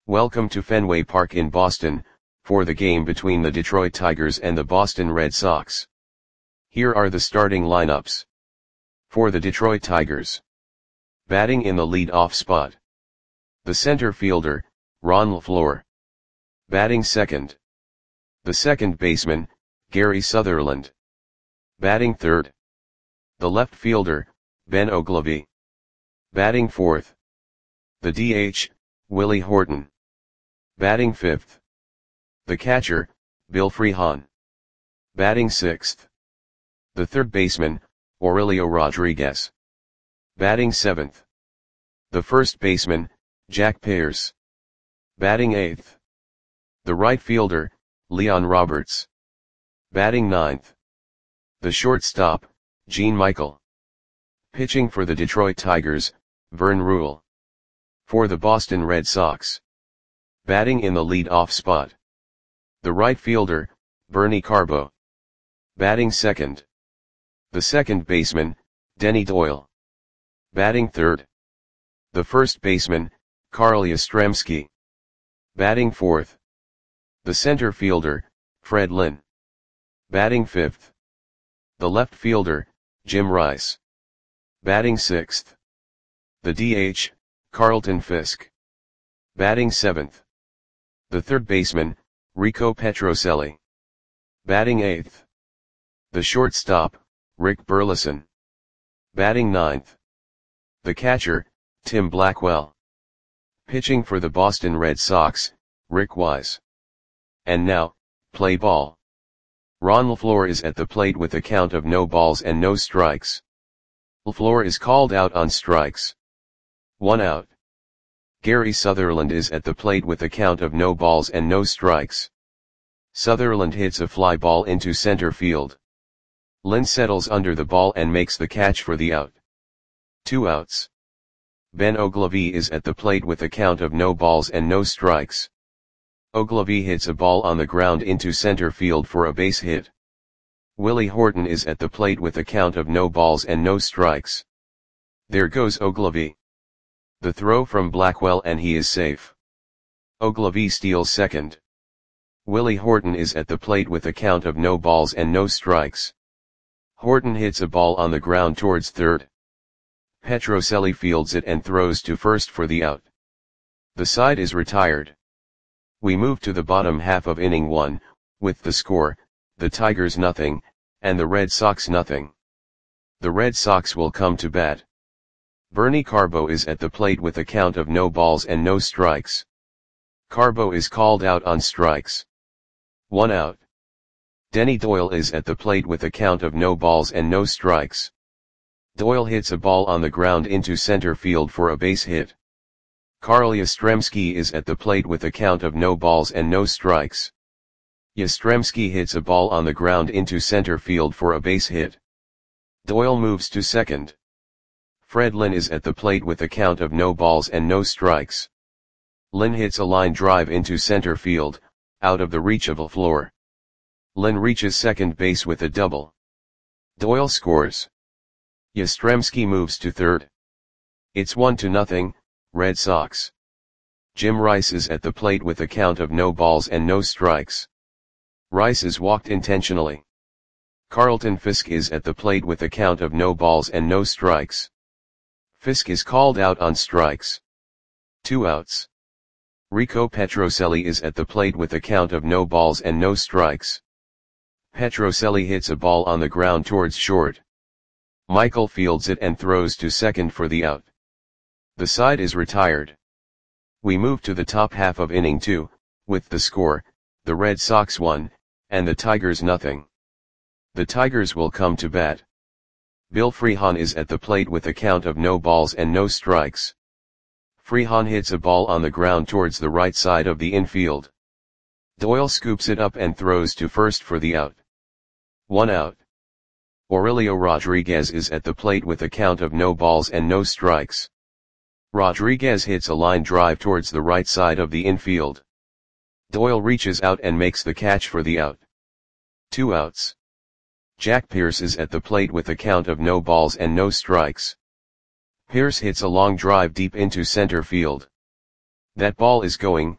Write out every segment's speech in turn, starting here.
Welcome to Fenway Park in Boston, for the game between the Detroit Tigers and the Boston Red Sox. Here are the starting lineups. For the Detroit Tigers. Batting in the lead-off spot. The center fielder, Ron LeFlore. Batting second. The second baseman, Gary Sutherland. Batting third. The left fielder, Ben Oglivie. Batting fourth. The DH, Willie Horton. Batting fifth. The catcher, Bill Freehan. Batting sixth. The third baseman, Aurelio Rodriguez. Batting seventh. The first baseman, Jack Pierce. Batting eighth. The right fielder, Leon Roberts. Batting ninth. The shortstop, Gene Michael. Pitching for the Detroit Tigers, Vern Rule. For the Boston Red Sox. Batting in the lead-off spot. The right fielder, Bernie Carbo. Batting second. The second baseman, Denny Doyle. Batting third. The first baseman, Carl Yastrzemski. Batting fourth. The center fielder, Fred Lynn. Batting fifth. The left fielder, Jim Rice. Batting sixth. The DH, Carlton Fisk. Batting seventh. The third baseman, Rico Petrocelli. Batting eighth. The shortstop, Rick Burleson. Batting ninth. The catcher, Tim Blackwell. Pitching for the Boston Red Sox, Rick Wise. And now, play ball. Ron LeFlore is at the plate with a count of no balls and no strikes. LeFlore is called out on strikes. 1 out. Gary Sutherland is at the plate with a count of no balls and no strikes. Sutherland hits a fly ball into center field. Lynn settles under the ball and makes the catch for the out. 2 outs. Ben Oglivie is at the plate with a count of no balls and no strikes. Oglivie hits a ball on the ground into center field for a base hit. Willie Horton is at the plate with a count of no balls and no strikes. There goes Oglivie. The throw from Blackwell and he is safe. Oglivie steals second. Willie Horton is at the plate with a count of no balls and no strikes. Horton hits a ball on the ground towards third. Petrocelli fields it and throws to first for the out. The side is retired. We move to the bottom half of inning 1, with the score, the Tigers nothing, and the Red Sox nothing. The Red Sox will come to bat. Bernie Carbo is at the plate with a count of no balls and no strikes. Carbo is called out on strikes. 1 out. Denny Doyle is at the plate with a count of no balls and no strikes. Doyle hits a ball on the ground into center field for a base hit. Carl Yastrzemski is at the plate with a count of no balls and no strikes. Yastrzemski hits a ball on the ground into center field for a base hit. Doyle moves to second. Fred Lynn is at the plate with a count of no balls and no strikes. Lynn hits a line drive into center field, out of the reach of LeFlore. Lynn reaches second base with a double. Doyle scores. Yastrzemski moves to third. It's 1-0, Red Sox. Jim Rice is at the plate with a count of no balls and no strikes. Rice is walked intentionally. Carlton Fisk is at the plate with a count of no balls and no strikes. Fisk is called out on strikes. 2 outs. Rico Petrocelli is at the plate with a count of no balls and no strikes. Petrocelli hits a ball on the ground towards short. Michael fields it and throws to second for the out. The side is retired. We move to the top half of inning 2, with the score, the Red Sox 1, and the Tigers nothing. The Tigers will come to bat. Bill Freehan is at the plate with a count of no balls and no strikes. Freehan hits a ball on the ground towards the right side of the infield. Doyle scoops it up and throws to first for the out. 1 out. Aurelio Rodriguez is at the plate with a count of no balls and no strikes. Rodriguez hits a line drive towards the right side of the infield. Doyle reaches out and makes the catch for the out. 2 outs. Jack Pierce is at the plate with a count of no balls and no strikes. Pierce hits a long drive deep into center field. That ball is going,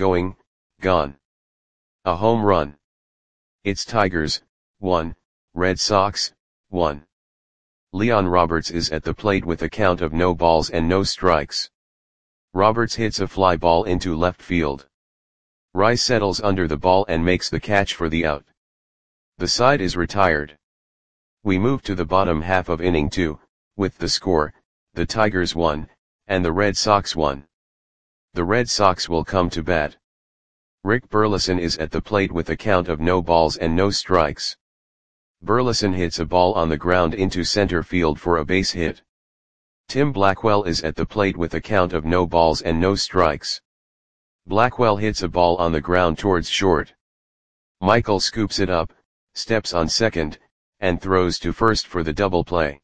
gone. A home run. It's Tigers, 1, Red Sox, 1. Leon Roberts is at the plate with a count of no balls and no strikes. Roberts hits a fly ball into left field. Rice settles under the ball and makes the catch for the out. The side is retired. We move to the bottom half of inning 2, with the score, the Tigers 1, and the Red Sox 1. The Red Sox will come to bat. Rick Burleson is at the plate with a count of no balls and no strikes. Burleson hits a ball on the ground into center field for a base hit. Tim Blackwell is at the plate with a count of no balls and no strikes. Blackwell hits a ball on the ground towards short. Michael scoops it up, steps on second, and throws to first for the double play.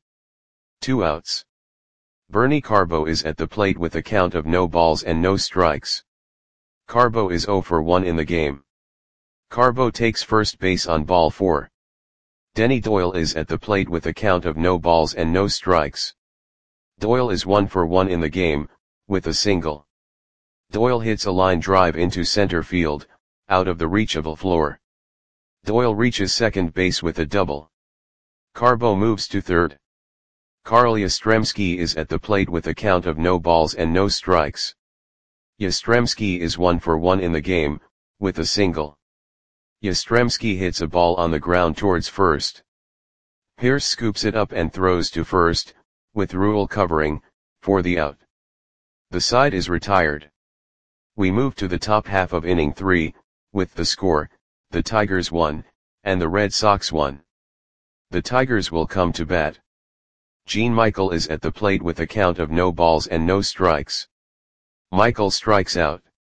2 outs. Bernie Carbo is at the plate with a count of no balls and no strikes. Carbo is 0 for 1 in the game. Carbo takes first base on ball 4. Denny Doyle is at the plate with a count of no balls and no strikes. Doyle is 1 for 1 in the game, with a single. Doyle hits a line drive into center field, out of the reach of LaFleur. Doyle reaches second base with a double. Carbo moves to third. Carl Yastrzemski is at the plate with a count of no balls and no strikes. Yastrzemski is 1 for 1 in the game, with a single. Yastrzemski hits a ball on the ground towards first. Pierce scoops it up and throws to first, with Rule covering, for the out. The side is retired. We move to the top half of inning 3, with the score, the Tigers 1, and the Red Sox 1. The Tigers will come to bat. Gene Michael is at the plate with a count of no balls and no strikes. Michael strikes out.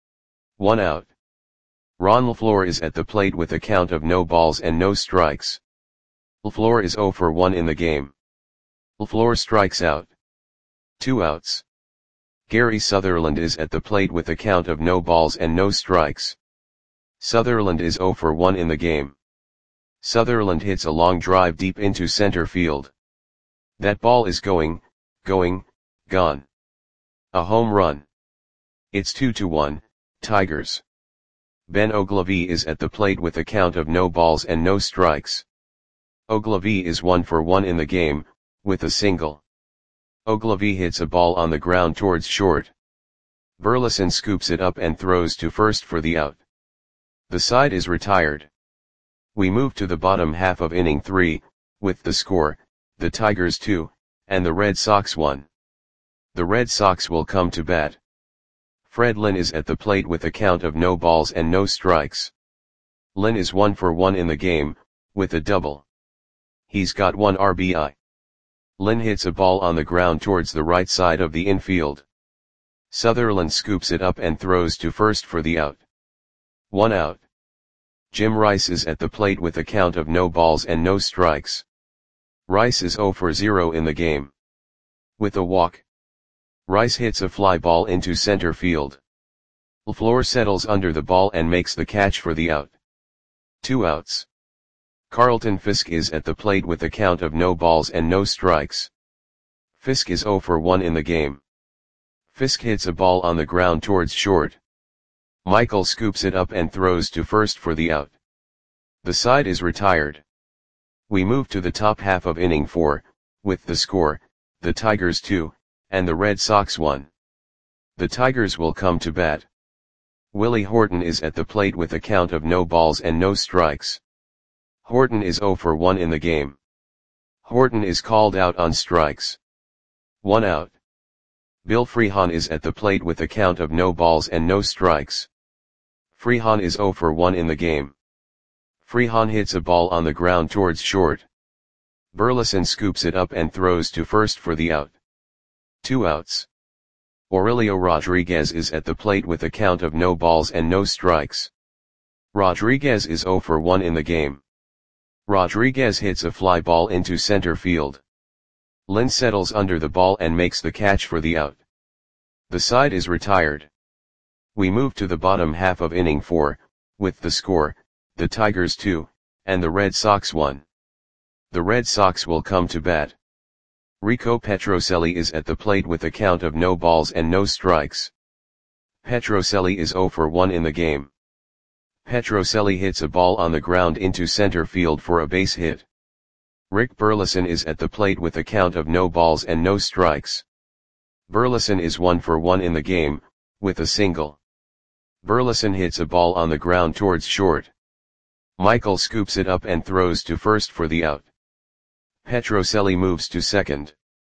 1 out. Ron LaFleur is at the plate with a count of no balls and no strikes. LaFleur is 0 for 1 in the game. LaFleur strikes out. 2 outs. Gary Sutherland is at the plate with a count of no balls and no strikes. Sutherland is 0 for 1 in the game. Sutherland hits a long drive deep into center field. That ball is going, gone. A home run. It's 2-1, Tigers. Ben Ogilvie is at the plate with a count of no balls and no strikes. Ogilvie is 1 for 1 in the game, with a single. Ogilvie hits a ball on the ground towards short. Burleson scoops it up and throws to first for the out. The side is retired. We move to the bottom half of inning 3, with the score, the Tigers 2, and the Red Sox 1. The Red Sox will come to bat. Fred Lynn is at the plate with a count of no balls and no strikes. Lynn is 1 for 1 in the game, with a double. He's got 1 RBI. Lynn hits a ball on the ground towards the right side of the infield. Sutherland scoops it up and throws to first for the out. 1 out. Jim Rice is at the plate with a count of no balls and no strikes. Rice is 0 for 0 in the game. With a walk. Rice hits a fly ball into center field. LaFleur settles under the ball and makes the catch for the out. 2 outs. Carlton Fisk is at the plate with a count of no balls and no strikes. Fisk is 0 for 1 in the game. Fisk hits a ball on the ground towards short. Michael scoops it up and throws to first for the out. The side is retired. We move to the top half of inning 4, with the score, the Tigers 2, and the Red Sox 1. The Tigers will come to bat. Willie Horton is at the plate with a count of no balls and no strikes. Horton is 0 for 1 in the game. Horton is called out on strikes. 1 out. Bill Freehan is at the plate with a count of no balls and no strikes. Freehan is 0 for 1 in the game. Freehan hits a ball on the ground towards short. Burleson scoops it up and throws to first for the out. 2 outs. Aurelio Rodriguez is at the plate with a count of no balls and no strikes. Rodriguez is 0 for 1 in the game. Rodriguez hits a fly ball into center field. Lynn settles under the ball and makes the catch for the out. The side is retired. We move to the bottom half of inning 4, with the score, the Tigers 2, and the Red Sox 1. The Red Sox will come to bat. Rico Petrocelli is at the plate with a count of no balls and no strikes. Petrocelli is 0 for 1 in the game. Petrocelli hits a ball on the ground into center field for a base hit. Rick Burleson is at the plate with a count of no balls and no strikes. Burleson is 1 for 1 in the game, with a single. Burleson hits a ball on the ground towards short. Michael scoops it up and throws to first for the out. Petrocelli moves to second.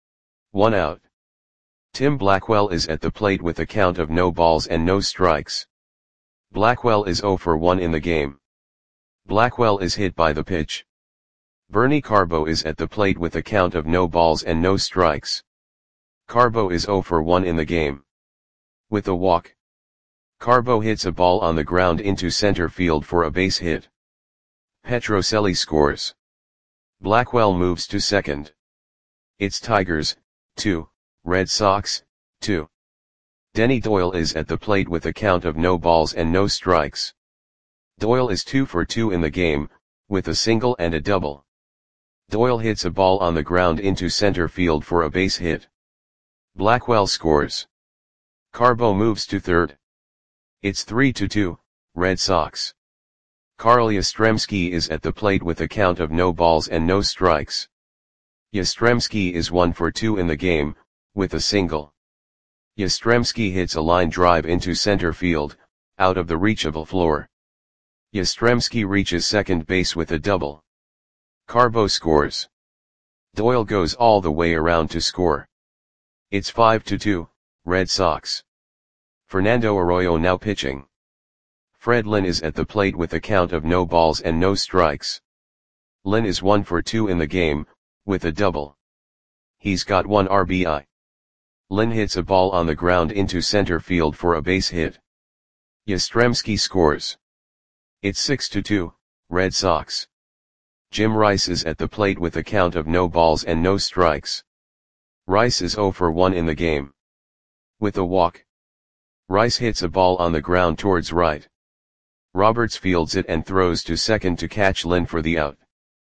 1 out. Tim Blackwell is at the plate with a count of no balls and no strikes. Blackwell is 0 for 1 in the game. Blackwell is hit by the pitch. Bernie Carbo is at the plate with a count of no balls and no strikes. Carbo is 0 for 1 in the game. With a walk. Carbo hits a ball on the ground into center field for a base hit. Petrocelli scores. Blackwell moves to second. It's Tigers, 2, Red Sox, 2. Denny Doyle is at the plate with a count of no balls and no strikes. Doyle is 2 for 2 in the game, with a single and a double. Doyle hits a ball on the ground into center field for a base hit. Blackwell scores. Carbo moves to third. It's 3-2, Red Sox. Carl Yastrzemski is at the plate with a count of no balls and no strikes. Yastrzemski is 1 for 2 in the game, with a single. Yastrzemski hits a line drive into center field, out of the reach of LaFleur. Yastrzemski reaches second base with a double. Carbo scores. Doyle goes all the way around to score. It's 5-2, Red Sox. Fernando Arroyo now pitching. Fred Lynn is at the plate with a count of no balls and no strikes. Lynn is 1 for 2 in the game, with a double. He's got 1 RBI. Lynn hits a ball on the ground into center field for a base hit. Yastrzemski scores. It's 6-2, Red Sox. Jim Rice is at the plate with a count of no balls and no strikes. Rice is 0 for 1 in the game. With a walk. Rice hits a ball on the ground towards right. Roberts fields it and throws to second to catch Lynn for the out.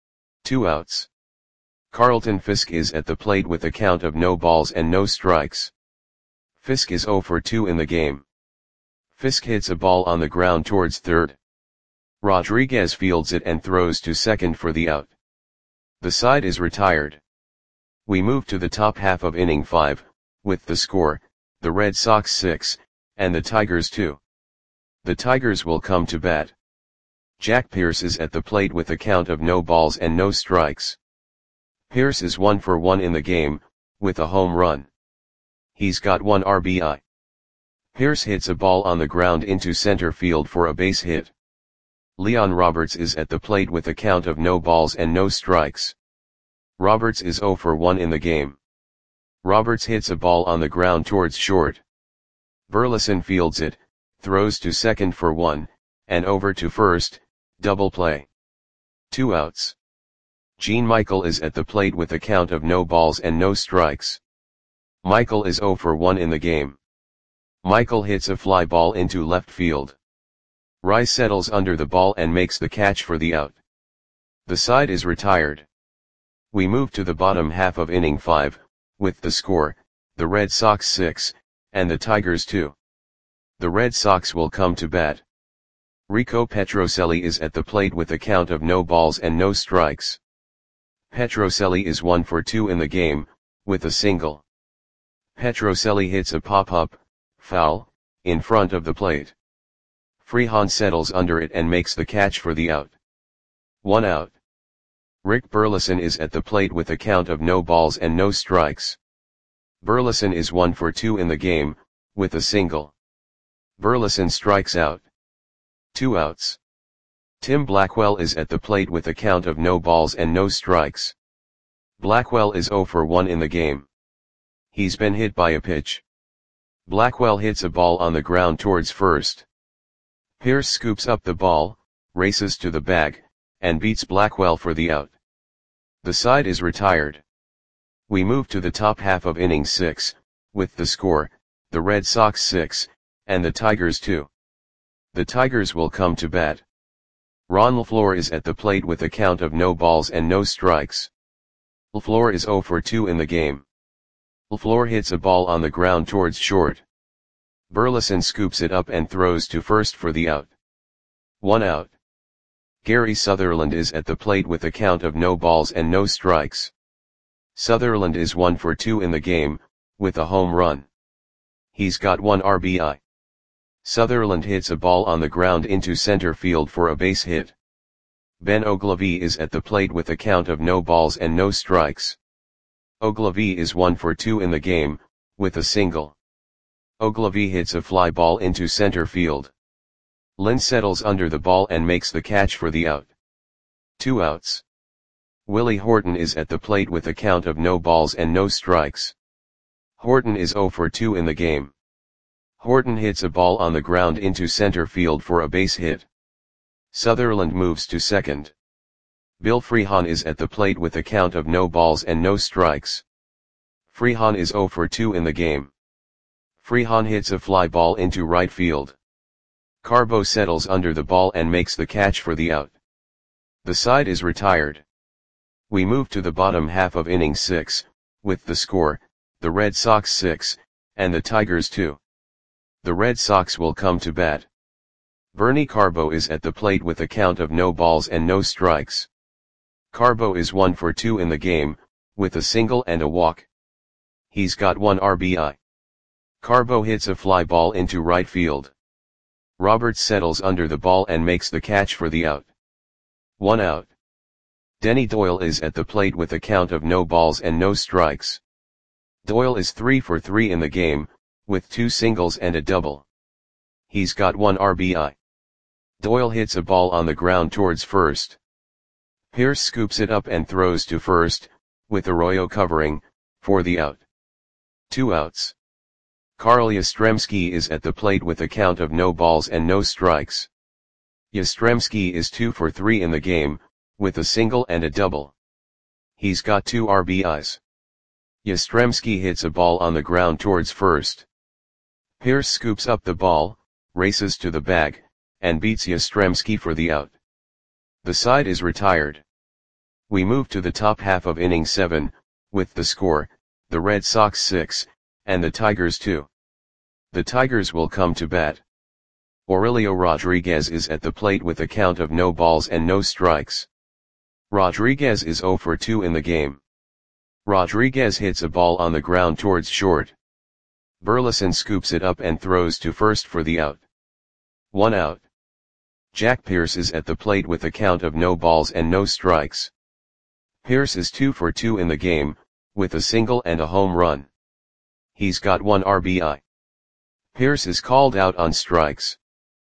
2 outs. Carlton Fisk is at the plate with a count of no balls and no strikes. Fisk is 0 for 2 in the game. Fisk hits a ball on the ground towards third. Rodriguez fields it and throws to second for the out. The side is retired. We move to the top half of inning 5, with the score, the Red Sox 6, and the Tigers 2. The Tigers will come to bat. Jack Pierce is at the plate with a count of no balls and no strikes. Pierce is 1 for 1 in the game, with a home run. He's got 1 RBI. Pierce hits a ball on the ground into center field for a base hit. Leon Roberts is at the plate with a count of no balls and no strikes. Roberts is 0 for 1 in the game. Roberts hits a ball on the ground towards short. Burleson fields it, throws to second for 1, and over to first, double play. 2 outs. Gene Michael is at the plate with a count of no balls and no strikes. Michael is 0 for 1 in the game. Michael hits a fly ball into left field. Rice settles under the ball and makes the catch for the out. The side is retired. We move to the bottom half of inning 5, with the score, the Red Sox 6, and the Tigers 2. The Red Sox will come to bat. Rico Petrocelli is at the plate with a count of no balls and no strikes. Petrocelli is 1 for 2 in the game, with a single. Petrocelli hits a pop-up, foul, in front of the plate. Freehan settles under it and makes the catch for the out. 1 out. Rick Burleson is at the plate with a count of no balls and no strikes. Burleson is 1 for 2 in the game, with a single. Burleson strikes out. 2 outs. Tim Blackwell is at the plate with a count of no balls and no strikes. Blackwell is 0 for 1 in the game. He's been hit by a pitch. Blackwell hits a ball on the ground towards first. Pierce scoops up the ball, races to the bag, and beats Blackwell for the out. The side is retired. We move to the top half of inning 6, with the score, the Red Sox 6, and the Tigers 2. The Tigers will come to bat. Ron LaFleur is at the plate with a count of no balls and no strikes. LaFleur is 0 for 2 in the game. LaFleur hits a ball on the ground towards short. Burleson scoops it up and throws to first for the out. 1 out. Gary Sutherland is at the plate with a count of no balls and no strikes. Sutherland is 1 for 2 in the game, with a home run. He's got 1 RBI. Sutherland hits a ball on the ground into center field for a base hit. Ben Ogilvie is at the plate with a count of no balls and no strikes. Ogilvie is 1 for 2 in the game, with a single. Ogilvie hits a fly ball into center field. Lynn settles under the ball and makes the catch for the out. 2 outs. Willie Horton is at the plate with a count of no balls and no strikes. Horton is 0 for 2 in the game. Horton hits a ball on the ground into center field for a base hit. Sutherland moves to second. Bill Freehan is at the plate with a count of no balls and no strikes. Freehan is 0 for 2 in the game. Freehan hits a fly ball into right field. Carbo settles under the ball and makes the catch for the out. The side is retired. We move to the bottom half of inning 6, with the score, the Red Sox 6, and the Tigers 2. The Red Sox will come to bat. Bernie Carbo is at the plate with a count of no balls and no strikes. Carbo is 1 for 2 in the game, with a single and a walk. He's got 1 RBI. Carbo hits a fly ball into right field. Roberts settles under the ball and makes the catch for the out. 1 out. Denny Doyle is at the plate with a count of no balls and no strikes. Doyle is 3 for 3 in the game, with 2 singles and a double. He's got 1 RBI. Doyle hits a ball on the ground towards first. Pierce scoops it up and throws to first, with Arroyo covering, for the out. 2 outs. Carl Yastrzemski is at the plate with a count of no balls and no strikes. Yastrzemski is 2 for 3 in the game, with a single and a double. He's got 2 RBIs. Yastrzemski hits a ball on the ground towards first. Pierce scoops up the ball, races to the bag, and beats Yastrzemski for the out. The side is retired. We move to the top half of inning 7, with the score, the Red Sox 6, and the Tigers 2. The Tigers will come to bat. Aurelio Rodriguez is at the plate with a count of no balls and no strikes. Rodriguez is 0 for 2 in the game. Rodriguez hits a ball on the ground towards short. Burleson scoops it up and throws to first for the out. 1 out. Jack Pierce is at the plate with a count of no balls and no strikes. Pierce is 2 for 2 in the game, with a single and a home run. He's got 1 RBI. Pierce is called out on strikes.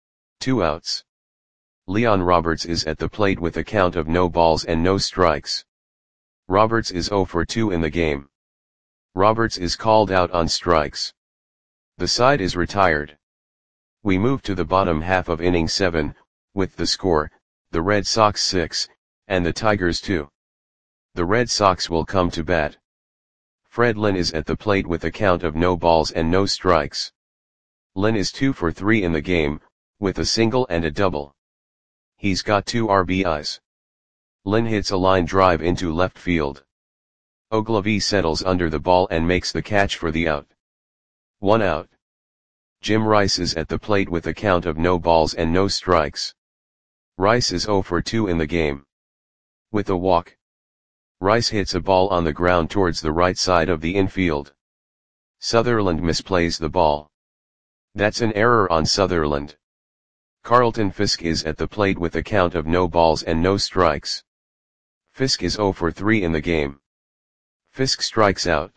2 outs. Leon Roberts is at the plate with a count of no balls and no strikes. Roberts is 0 for 2 in the game. Roberts is called out on strikes. The side is retired. We move to the bottom half of inning 7, with the score, the Red Sox 6, and the Tigers 2. The Red Sox will come to bat. Fred Lynn is at the plate with a count of no balls and no strikes. Lynn is 2 for 3 in the game, with a single and a double. He's got 2 RBIs. Lynn hits a line drive into left field. Ogilvie settles under the ball and makes the catch for the out. 1 out. Jim Rice is at the plate with a count of no balls and no strikes. Rice is 0 for 2 in the game. With a walk. Rice hits a ball on the ground towards the right side of the infield. Sutherland misplays the ball. That's an error on Sutherland. Carlton Fisk is at the plate with a count of no balls and no strikes. Fisk is 0 for 3 in the game. Fisk strikes out.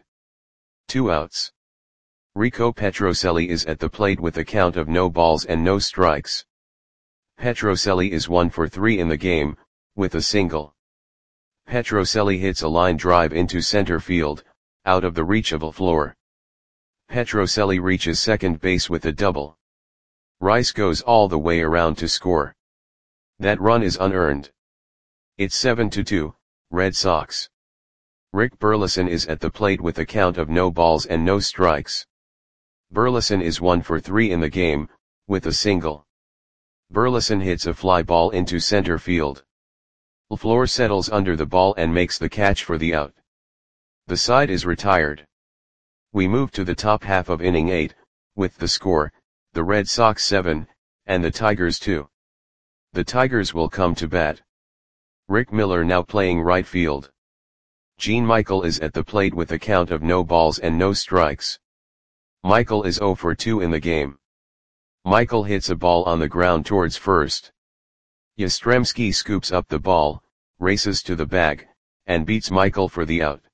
2 outs. Rico Petrocelli is at the plate with a count of no balls and no strikes. Petrocelli is 1 for 3 in the game, with a single. Petrocelli hits a line drive into center field, out of the reach of LaFleur. Petrocelli reaches second base with a double. Rice goes all the way around to score. That run is unearned. It's 7-2, Red Sox. Rick Burleson is at the plate with a count of no balls and no strikes. Burleson is 1 for 3 in the game, with a single. Burleson hits a fly ball into center field. LaFleur settles under the ball and makes the catch for the out. The side is retired. We move to the top half of inning 8, with the score, the Red Sox 7, and the Tigers 2. The Tigers will come to bat. Rick Miller now playing right field. Gene Michael is at the plate with a count of no balls and no strikes. Michael is 0 for 2 in the game. Michael hits a ball on the ground towards first. Yastrzemski scoops up the ball, races to the bag, and beats Michael for the out.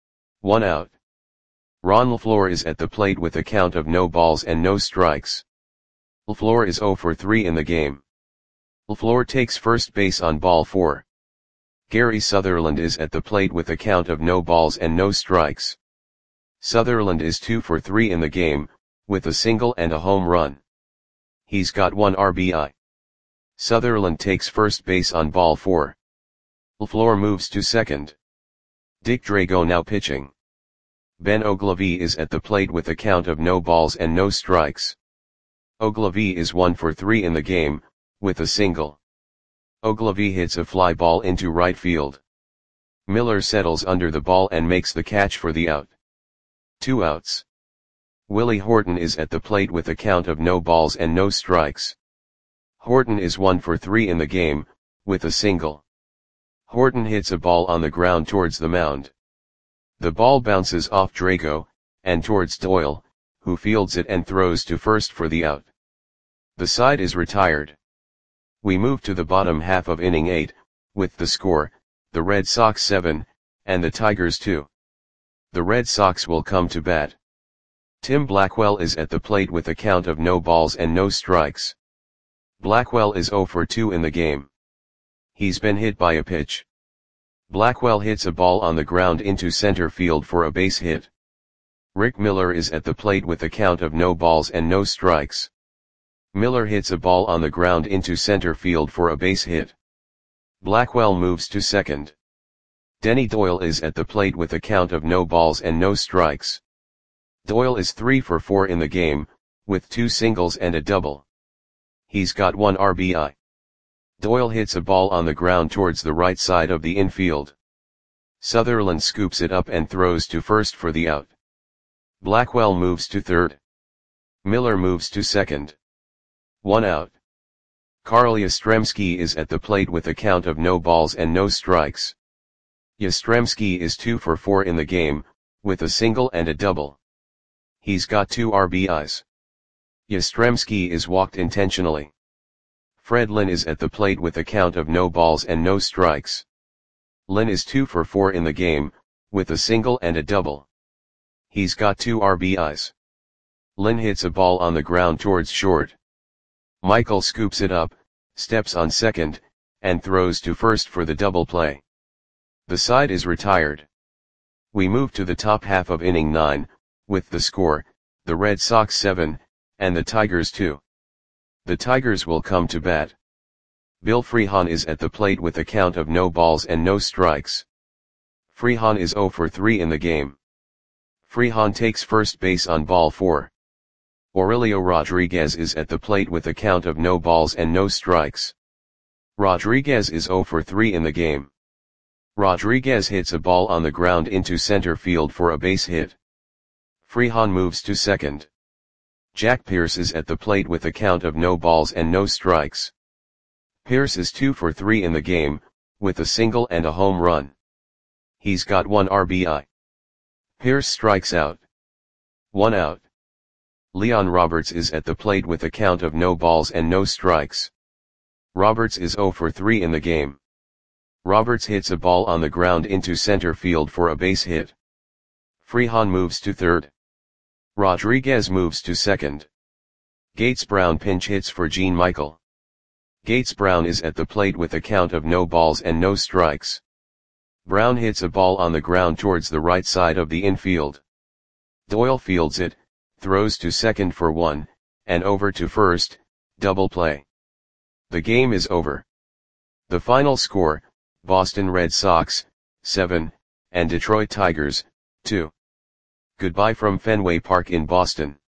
1 out. Ron LaFleur is at the plate with a count of no balls and no strikes. LaFleur is 0 for 3 in the game. LaFleur takes first base on ball 4. Gary Sutherland is at the plate with a count of no balls and no strikes. Sutherland is 2 for 3 in the game, with a single and a home run. He's got 1 RBI. Sutherland takes first base on ball 4. LaFleur moves to second. Dick Drago now pitching. Ben Oglivie is at the plate with a count of no balls and no strikes. Oglivie is 1 for 3 in the game, with a single. Oglivie hits a fly ball into right field. Miller settles under the ball and makes the catch for the out. 2 outs. Willie Horton is at the plate with a count of no balls and no strikes. Horton is 1 for 3 in the game, with a single. Horton hits a ball on the ground towards the mound. The ball bounces off Drago, and towards Doyle, who fields it and throws to first for the out. The side is retired. We move to the bottom half of inning 8, with the score, the Red Sox 7, and the Tigers 2. The Red Sox will come to bat. Tim Blackwell is at the plate with a count of no balls and no strikes. Blackwell is 0 for 2 in the game. He's been hit by a pitch. Blackwell hits a ball on the ground into center field for a base hit. Rick Miller is at the plate with a count of no balls and no strikes. Miller hits a ball on the ground into center field for a base hit. Blackwell moves to second. Denny Doyle is at the plate with a count of no balls and no strikes. Doyle is 3 for 4 in the game, with 2 singles and a double. He's got 1 RBI. Doyle hits a ball on the ground towards the right side of the infield. Sutherland scoops it up and throws to first for the out. Blackwell moves to third. Miller moves to second. 1 out. Carl Yastrzemski is at the plate with a count of no balls and no strikes. Yastrzemski is 2 for 4 in the game, with a single and a double. He's got 2 RBIs. Yastrzemski is walked intentionally. Fred Lynn is at the plate with a count of no balls and no strikes. Lynn is 2 for 4 in the game, with a single and a double. He's got 2 RBIs. Lynn hits a ball on the ground towards short. Michael scoops it up, steps on second, and throws to first for the double play. The side is retired. We move to the top half of inning 9, with the score, the Red Sox 7, and the Tigers 2. The Tigers will come to bat. Bill Freehan is at the plate with a count of no balls and no strikes. Freehan is 0 for 3 in the game. Freehan takes first base on ball 4. Aurelio Rodriguez is at the plate with a count of no balls and no strikes. Rodriguez is 0 for 3 in the game. Rodriguez hits a ball on the ground into center field for a base hit. Freehan moves to second. Jack Pierce is at the plate with a count of no balls and no strikes. Pierce is 2 for 3 in the game, with a single and a home run. He's got 1 RBI. Pierce strikes out. 1 out. Leon Roberts is at the plate with a count of no balls and no strikes. Roberts is 0 for 3 in the game. Roberts hits a ball on the ground into center field for a base hit. Freehan moves to third. Rodriguez moves to second. Gates Brown pinch hits for Gene Michael. Gates Brown is at the plate with a count of no balls and no strikes. Brown hits a ball on the ground towards the right side of the infield. Doyle fields it, throws to second for 1, and over to first, double play. The game is over. The final score, Boston Red Sox, 7, and Detroit Tigers, 2. Goodbye from Fenway Park in Boston.